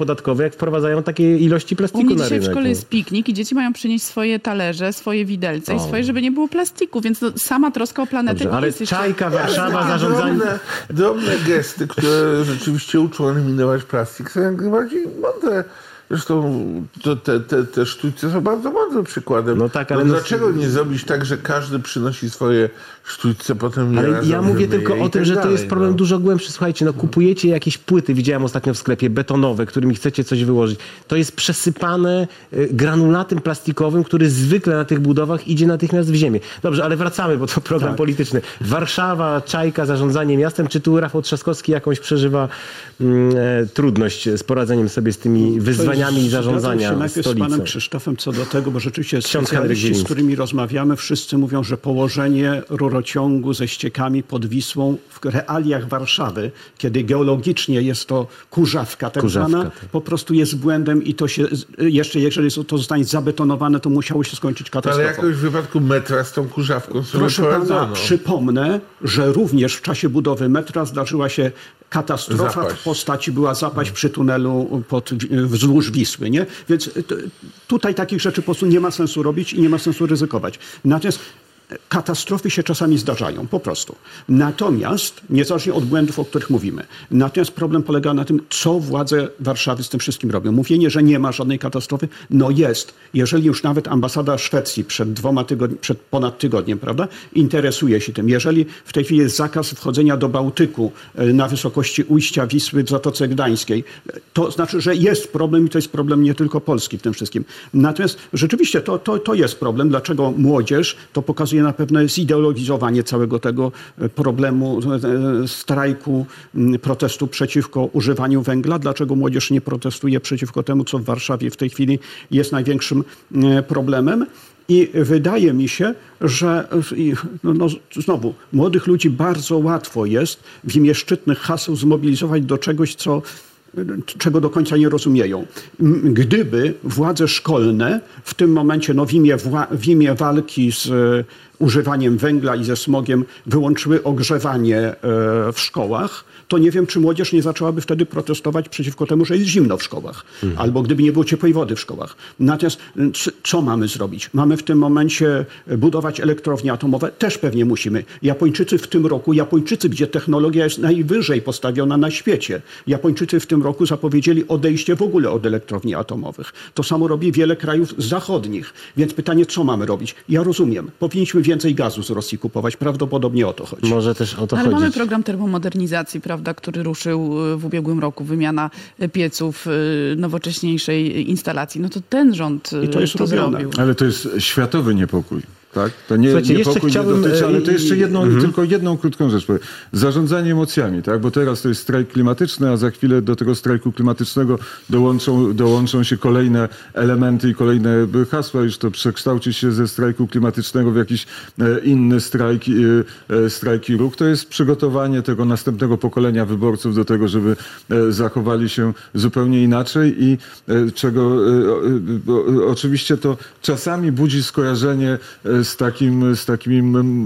Speaker 1: podatkowe, jak wprowadzają takie ilości
Speaker 8: U
Speaker 1: plastiku
Speaker 8: mnie
Speaker 1: na
Speaker 8: dzisiaj
Speaker 1: rynek.
Speaker 8: w szkole
Speaker 1: no.
Speaker 8: jest piknik i dzieci mają przynieść swoje talerze, swoje widelce
Speaker 1: O.
Speaker 8: i swoje, żeby nie było plastiku, więc no, sama troska o planetę
Speaker 1: Dobrze,
Speaker 8: nie
Speaker 1: ale
Speaker 8: jest jeszcze...
Speaker 1: Czajka, Warszawa, zarządzanie...
Speaker 7: Drobne, drobne gesty, które rzeczywiście uczą eliminować plastik, są jak najbardziej mądre. Zresztą to, te, te, te sztućce są bardzo mądrym przykładem.
Speaker 1: No tak, ale
Speaker 7: no
Speaker 1: no-
Speaker 7: dlaczego nie zrobić tak, że każdy przynosi swoje sztućce, potem je
Speaker 1: Ale
Speaker 7: razem
Speaker 1: ja mówię
Speaker 7: wymyje
Speaker 1: tylko
Speaker 7: i
Speaker 1: o tym,
Speaker 7: tak
Speaker 1: że to
Speaker 7: dalej,
Speaker 1: jest problem
Speaker 7: no.
Speaker 1: dużo głębszy. Słuchajcie, no kupujecie jakieś płyty, widziałem ostatnio w sklepie, betonowe, którymi chcecie coś wyłożyć. To jest przesypane y, granulatem plastikowym, który zwykle na tych budowach idzie natychmiast w ziemię. Dobrze, ale wracamy, bo to program
Speaker 3: Tak.
Speaker 1: polityczny. Warszawa, Czajka, zarządzanie miastem. Czy tu Rafał Trzaskowski jakąś przeżywa mm, e, trudność z poradzeniem sobie z tymi wyzwaniami
Speaker 3: To jest-
Speaker 1: zarządzania
Speaker 3: zgadzam się najpierw z
Speaker 1: stolicą?
Speaker 3: panem Krzysztofem co do tego, bo rzeczywiście
Speaker 1: Ksiądz Henryk
Speaker 3: specjaliści, z
Speaker 1: Zieliński.
Speaker 3: którymi rozmawiamy, wszyscy mówią, że położenie rurociągu ze ściekami pod Wisłą w realiach Warszawy, kiedy geologicznie jest to kurzawka tak
Speaker 1: Kurzawka,
Speaker 3: zwana,
Speaker 1: tak.
Speaker 3: po prostu jest błędem i to się, jeszcze jeżeli to zostanie zabetonowane, to musiało się skończyć
Speaker 7: Ale
Speaker 3: katastrofą.
Speaker 7: jakoś w wypadku metra z tą kurzawką sobie
Speaker 3: Proszę pana,
Speaker 7: poradzono.
Speaker 3: przypomnę, że również w czasie budowy metra zdarzyła się katastrofa
Speaker 7: Zapaść.
Speaker 3: w postaci, była zapaść przy tunelu pod, wzdłuż Wisły, nie? Więc t- tutaj takich rzeczy po prostu nie ma sensu robić i nie ma sensu ryzykować. Natomiast katastrofy się czasami zdarzają, po prostu. Natomiast, niezależnie od błędów, o których mówimy, natomiast problem polega na tym, co władze Warszawy z tym wszystkim robią. Mówienie, że nie ma żadnej katastrofy, no jest. Jeżeli już nawet ambasada Szwecji przed dwoma tygodni, przed ponad tygodniem, prawda, interesuje się tym. Jeżeli w tej chwili jest zakaz wchodzenia do Bałtyku e, na wysokości ujścia Wisły w Zatoce Gdańskiej, to znaczy, że jest problem i to jest problem nie tylko Polski w tym wszystkim. Natomiast rzeczywiście to, to, to jest problem. Dlaczego młodzież? To pokazuje na pewno zideologizowanie całego tego problemu e, strajku, m, protestu przeciwko używaniu węgla. Dlaczego młodzież nie protestuje przeciwko temu, co w Warszawie w tej chwili jest największym e, problemem? I wydaje mi się, że i, no, no, znowu młodych ludzi bardzo łatwo jest w imię szczytnych haseł zmobilizować do czegoś, co czego do końca nie rozumieją. M, Gdyby władze szkolne w tym momencie no, w, imię wła- w imię walki z e, używaniem węgla i ze smogiem wyłączyły ogrzewanie e, w szkołach, to nie wiem, czy młodzież nie zaczęłaby wtedy protestować przeciwko temu, że jest zimno w szkołach. Albo gdyby nie było ciepłej wody w szkołach. Natomiast c- co mamy zrobić? Mamy w tym momencie budować elektrownie atomowe? Też pewnie musimy. Japończycy w tym roku, Japończycy, gdzie technologia jest najwyżej postawiona na świecie, Japończycy w tym roku zapowiedzieli odejście w ogóle od elektrowni atomowych. To samo robi wiele krajów zachodnich. Więc pytanie, co mamy robić? Ja rozumiem. Powinniśmy więcej gazu z Rosji kupować. Prawdopodobnie o to chodzi.
Speaker 1: Może też o to
Speaker 8: Ale mamy
Speaker 1: chodzić.
Speaker 8: program termomodernizacji, prawda, który ruszył w ubiegłym roku, wymiana pieców, y, nowocześniejszej instalacji. No to ten rząd
Speaker 3: I to jest
Speaker 8: to
Speaker 3: robione.
Speaker 8: zrobił.
Speaker 9: Ale to jest światowy niepokój. Tak? To nie,
Speaker 1: Słuchajcie, jeszcze
Speaker 9: niepokój
Speaker 1: chciałbym,
Speaker 9: nie dotyczy, ale to
Speaker 1: e,
Speaker 9: jeszcze
Speaker 1: i-
Speaker 9: jedną,
Speaker 1: mhm.
Speaker 9: tylko jedną krótką rzecz powiem. Zarządzanie emocjami, tak? Bo teraz to jest strajk klimatyczny, a za chwilę do tego strajku klimatycznego dołączą, dołączą się kolejne elementy i kolejne hasła. Już to przekształci się ze strajku klimatycznego w jakiś e, inny strajk, e, e, strajk i ruch. To jest przygotowanie tego następnego pokolenia wyborców do tego, żeby e, zachowali się zupełnie inaczej i e, czego e, o- o- oczywiście to czasami budzi skojarzenie e, z takim, z takimi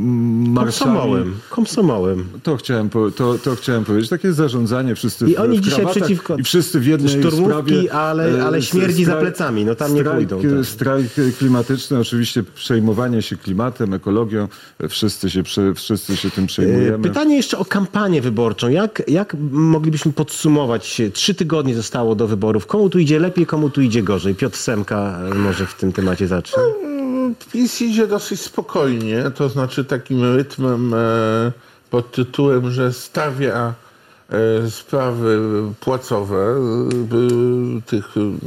Speaker 9: m- marszami.
Speaker 1: Komsomołem. Komsomołem.
Speaker 9: To chciałem, po, to, to chciałem powiedzieć. Takie zarządzanie, wszyscy
Speaker 1: I
Speaker 9: w,
Speaker 1: oni
Speaker 9: w
Speaker 1: dzisiaj
Speaker 9: krawatach
Speaker 1: przeciwko-
Speaker 9: i wszyscy w jednej
Speaker 1: szturmówki,
Speaker 9: sprawie.
Speaker 1: ale- ale
Speaker 9: e,
Speaker 1: śmierdzi za plecami. No tam nie
Speaker 9: strajk,
Speaker 1: pójdą, tak.
Speaker 9: Strajk klimatyczny, oczywiście przejmowanie się klimatem, ekologią. Wszyscy się, prze, wszyscy się tym przejmujemy.
Speaker 1: Pytanie jeszcze o kampanię wyborczą. Jak, jak moglibyśmy podsumować? Trzy tygodnie zostało do wyborów. Komu tu idzie lepiej, komu tu idzie gorzej? Piotr Semka może w tym temacie zacznie.
Speaker 7: PiS idzie dosyć spokojnie, to znaczy takim rytmem e, pod tytułem, że stawia e, sprawy płacowe e, tych e,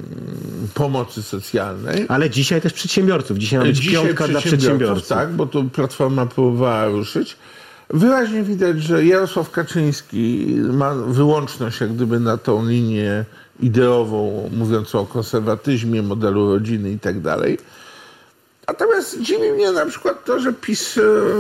Speaker 7: pomocy socjalnej.
Speaker 1: Ale dzisiaj też przedsiębiorców. Dzisiaj ma być
Speaker 7: Dzisiaj
Speaker 1: piątka dla przedsiębiorców.
Speaker 7: Tak, bo tu Platforma próbowała ruszyć. Wyraźnie widać, że Jarosław Kaczyński ma wyłączność jak gdyby na tą linię ideową, mówiącą o konserwatyzmie, modelu rodziny i tak dalej. Natomiast dziwi mnie na przykład to, że PiS e,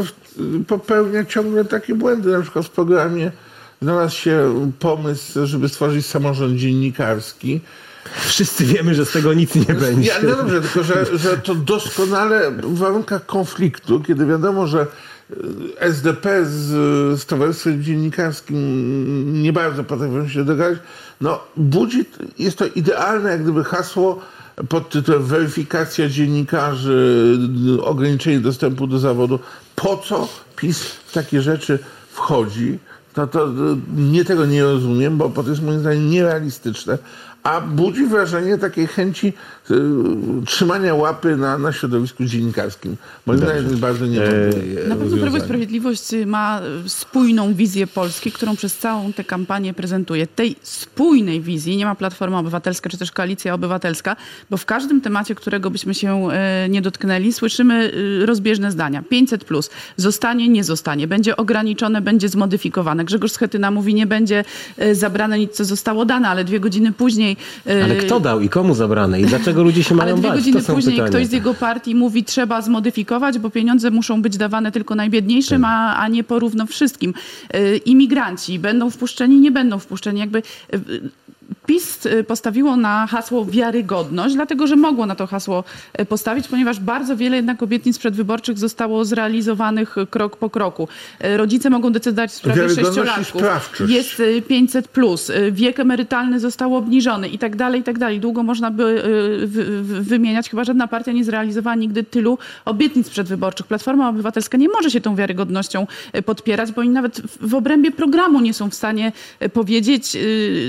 Speaker 7: popełnia ciągle takie błędy. Na przykład w programie znalazł się pomysł, żeby stworzyć samorząd dziennikarski.
Speaker 1: Wszyscy wiemy, że z tego nic nie będzie.
Speaker 7: Ja, no dobrze, tylko że, że to doskonale w warunkach konfliktu, kiedy wiadomo, że S D P z Stowarzystwem Dziennikarskim nie bardzo potrafią się dogadać. No, budzi, jest to idealne jak gdyby hasło pod tytułem weryfikacja dziennikarzy, ograniczenie dostępu do zawodu. Po co PiS w takie rzeczy wchodzi? No to nie tego nie rozumiem, bo to jest moim zdaniem nierealistyczne, a budzi wrażenie takiej chęci y, trzymania łapy na, na środowisku dziennikarskim. Moim zdaniem jest bardzo niemądre.
Speaker 8: Na pewno Prawo i Sprawiedliwość ma spójną wizję Polski, którą przez całą tę kampanię prezentuje. Tej spójnej wizji nie ma Platforma Obywatelska czy też Koalicja Obywatelska, bo w każdym temacie, którego byśmy się y, nie dotknęli, słyszymy y, rozbieżne zdania. pięćset plus. Zostanie, nie zostanie. Będzie ograniczone, będzie zmodyfikowane. Grzegorz Schetyna mówi, nie będzie y, zabrane nic, co zostało dane, ale dwie godziny później
Speaker 1: Ale kto dał i komu zabrane? I dlaczego ludzie się mają
Speaker 8: Ale dwie
Speaker 1: bać?
Speaker 8: godziny
Speaker 1: To są
Speaker 8: później
Speaker 1: pytania.
Speaker 8: ktoś z jego partii mówi, trzeba zmodyfikować, bo pieniądze muszą być dawane tylko najbiedniejszym,
Speaker 1: Tak.
Speaker 8: a, a nie porówno wszystkim. Y, imigranci będą wpuszczeni, nie będą wpuszczeni. Jakby y, PiS postawiło na hasło wiarygodność, dlatego że mogło na to hasło postawić, ponieważ bardzo wiele jednak obietnic przedwyborczych zostało zrealizowanych krok po kroku. Rodzice mogą decydować w sprawie sześciolatków. Jest pięćset plus. Wiek emerytalny został obniżony i tak dalej, i tak dalej. Długo można by wymieniać, chyba żadna partia nie zrealizowała nigdy tylu obietnic przedwyborczych. Platforma Obywatelska nie może się tą wiarygodnością podpierać, bo oni nawet w obrębie programu nie są w stanie powiedzieć,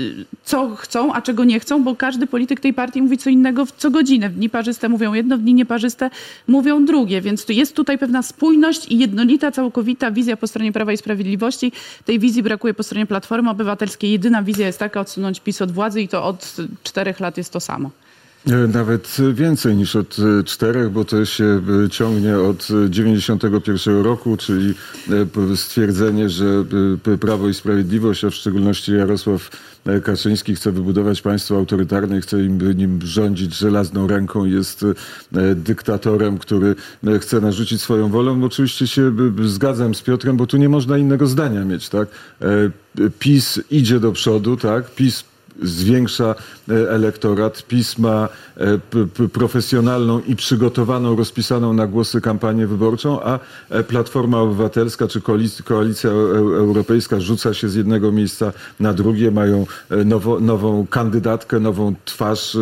Speaker 8: co chcą, a czego nie chcą, bo każdy polityk tej partii mówi co innego w co godzinę. W dni parzyste mówią jedno, w dni nieparzyste mówią drugie, więc tu jest tutaj pewna spójność i jednolita, całkowita wizja po stronie Prawa i Sprawiedliwości. Tej wizji brakuje po stronie Platformy Obywatelskiej. Jedyna wizja jest taka, odsunąć PiS od władzy i to od czterech lat jest to samo.
Speaker 9: Nawet więcej niż od czterech, bo to się ciągnie od dziewięćdziesiątego pierwszego roku, czyli stwierdzenie, że Prawo i Sprawiedliwość, a w szczególności Jarosław Kaczyński chce wybudować państwo autorytarne i chce im, nim rządzić żelazną ręką, jest dyktatorem, który chce narzucić swoją wolę. No, oczywiście się zgadzam z Piotrem, bo tu nie można innego zdania mieć, tak? PiS idzie do przodu, tak? PiS zwiększa elektorat. PiS ma profesjonalną i przygotowaną, rozpisaną na głosy kampanię wyborczą, a Platforma Obywatelska czy Koalicja Europejska rzuca się z jednego miejsca na drugie. Mają nowo, nową kandydatkę, nową twarz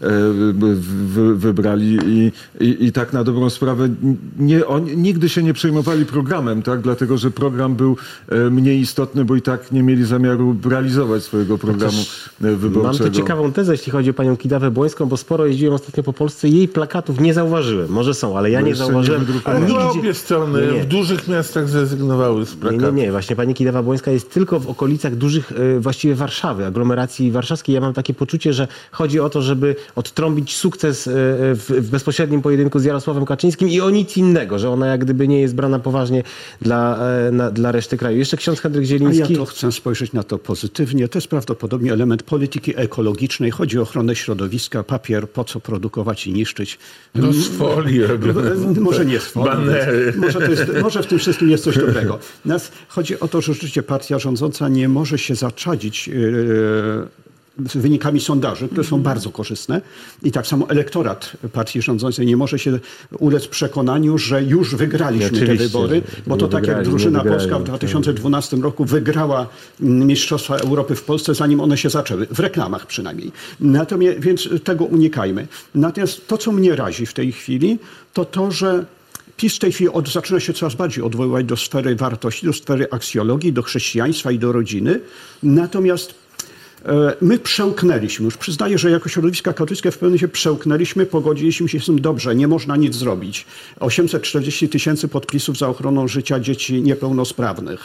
Speaker 9: wybrali i, i, i tak na dobrą sprawę nie, oni nigdy się nie przejmowali programem, tak? Dlatego że program był mniej istotny, bo i tak nie mieli zamiaru realizować swojego programu wyborczego.
Speaker 1: Mam tu ciekawą tezę, jeśli chodzi o panią Kidawę Błońską, bo sporo jeździłem ostatnio po Polsce i jej plakatów nie zauważyłem. Może są, ale ja
Speaker 9: No
Speaker 1: nie
Speaker 9: jeszcze
Speaker 1: zauważyłem.
Speaker 9: nie
Speaker 7: Ale
Speaker 1: nigdzie-
Speaker 7: obie strony
Speaker 1: Nie, nie.
Speaker 7: w dużych miastach zrezygnowały z
Speaker 1: Nie,
Speaker 7: plakatów.
Speaker 1: nie, nie. Właśnie pani Kidawa Błońska jest tylko w okolicach dużych, e, właściwie Warszawy, aglomeracji warszawskiej. Ja mam takie poczucie, że chodzi o to, żeby odtrąbić sukces e, w, w bezpośrednim pojedynku z Jarosławem Kaczyńskim i o nic innego, że ona jak gdyby nie jest brana poważnie dla, e, na, dla reszty kraju. Jeszcze ksiądz Henryk
Speaker 3: A
Speaker 1: Zieliński.
Speaker 3: ja to chcę spojrzeć na to pozytywnie. To jest prawdopodobnie element polityki ekologicznej. Chodzi o ochronę środowiska, papier, po co produkować i niszczyć.
Speaker 7: No z folii robią.
Speaker 3: Może nie z folii.
Speaker 7: Banery.
Speaker 3: Może, to jest, może w tym wszystkim jest coś dobrego. Nas chodzi o to, że rzeczywiście partia rządząca nie może się zaczadzić yy, z wynikami sondaży, które są bardzo korzystne. I tak samo elektorat partii rządzącej nie może się ulec przekonaniu, że już wygraliśmy te
Speaker 1: Oczywiście,
Speaker 3: wybory,
Speaker 1: że
Speaker 3: bo
Speaker 1: nie
Speaker 3: to tak jak
Speaker 1: wygrali,
Speaker 3: drużyna
Speaker 1: nie wygrali,
Speaker 3: polska w dwa tysiące dwunastym roku wygrała Mistrzostwa Europy w Polsce, zanim one się zaczęły. W reklamach przynajmniej. Natomiast, więc tego unikajmy. Natomiast to, co mnie razi w tej chwili, to to, że PiS w tej chwili od, zaczyna się coraz bardziej odwoływać do sfery wartości, do sfery aksjologii, do chrześcijaństwa i do rodziny. Natomiast e, my przełknęliśmy, już przyznaję, że jako środowiska katolickie w pewnym się przełknęliśmy, pogodziliśmy się z tym dobrze, nie można nic zrobić. osiemset czterdzieści tysięcy podpisów za ochroną życia dzieci niepełnosprawnych.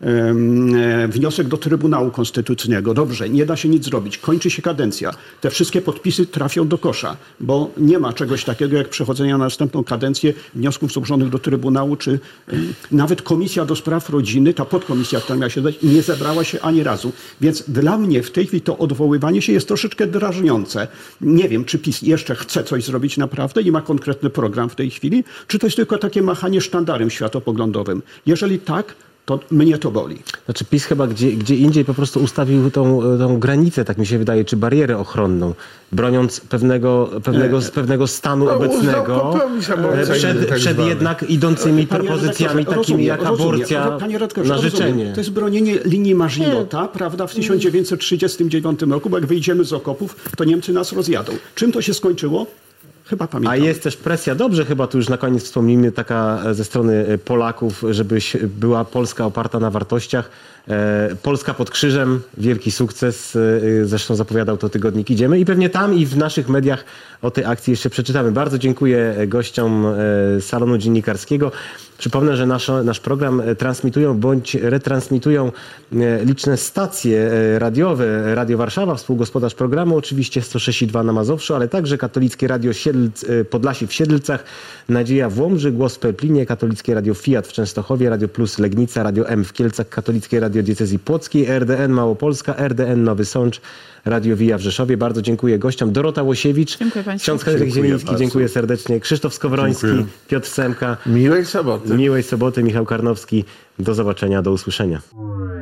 Speaker 3: E, wniosek do Trybunału Konstytucyjnego. Dobrze, nie da się nic zrobić. Kończy się kadencja. Te wszystkie podpisy trafią do kosza, bo nie ma czegoś takiego jak przechodzenie na następną kadencję wniosków złożonych do Trybunału, czy em, nawet Komisja do Spraw Rodziny, ta podkomisja, która miała się dać, nie zebrała się ani razu. Więc dla mnie w tej chwili to odwoływanie się jest troszeczkę drażniące. Nie wiem, czy PiS jeszcze chce coś zrobić naprawdę i ma konkretny program w tej chwili, czy to jest tylko takie machanie sztandarem światopoglądowym. Jeżeli tak, to mnie to boli.
Speaker 1: Znaczy PiS chyba gdzie, gdzie indziej po prostu ustawił tą, tą granicę, tak mi się wydaje, czy barierę ochronną, broniąc pewnego, pewnego, pewnego stanu
Speaker 7: No,
Speaker 1: obecnego
Speaker 7: kompromis aborcyjny,
Speaker 1: przed,
Speaker 7: tak
Speaker 1: przed
Speaker 7: zwany.
Speaker 1: jednak idącymi
Speaker 3: Panie
Speaker 1: propozycjami
Speaker 3: redaktorze,
Speaker 1: takimi
Speaker 3: rozumiem,
Speaker 1: jak
Speaker 3: rozumiem.
Speaker 1: aborcja
Speaker 3: Panie redaktorze,
Speaker 1: na
Speaker 3: rozumiem.
Speaker 1: życzenie.
Speaker 3: To jest bronienie linii Maginota, prawda, w tysiąc dziewięćset trzydziestym dziewiątym roku, bo jak wyjdziemy z okopów, to Niemcy nas rozjadą. Czym to się skończyło? Chyba
Speaker 1: A
Speaker 3: pamiętam.
Speaker 1: jest też presja, dobrze chyba tu już na koniec wspomnimy, taka ze strony Polaków, żeby była Polska oparta na wartościach. Polska pod krzyżem, wielki sukces, zresztą zapowiadał to tygodnik Idziemy i pewnie tam i w naszych mediach o tej akcji jeszcze przeczytamy. Bardzo dziękuję gościom Salonu Dziennikarskiego. Przypomnę, że nasz, nasz program transmitują bądź retransmitują liczne stacje radiowe. Radio Warszawa, współgospodarz programu, oczywiście sto sześć i dwa na Mazowszu, ale także Katolickie Radio Siedlc, Podlasi w Siedlcach, Nadzieja w Łomży, Głos w Pelplinie, Katolickie Radio Fiat w Częstochowie, Radio Plus Legnica, Radio M w Kielcach, Katolickie Radio Diecezji Płockiej, R D N Małopolska, R D N Nowy Sącz, Radio Via w Rzeszowie. Bardzo dziękuję gościom. Dorota Łosiewicz,
Speaker 8: Dziękuję państwu.
Speaker 1: ksiądz Henryk
Speaker 9: Dziękuję
Speaker 1: Zieliński,
Speaker 9: bardzo.
Speaker 1: dziękuję serdecznie. Krzysztof Skowroński,
Speaker 9: Dziękuję.
Speaker 1: Piotr Semka.
Speaker 7: Miłej soboty.
Speaker 1: Miłej soboty, Michał Karnowski. Do zobaczenia, do usłyszenia.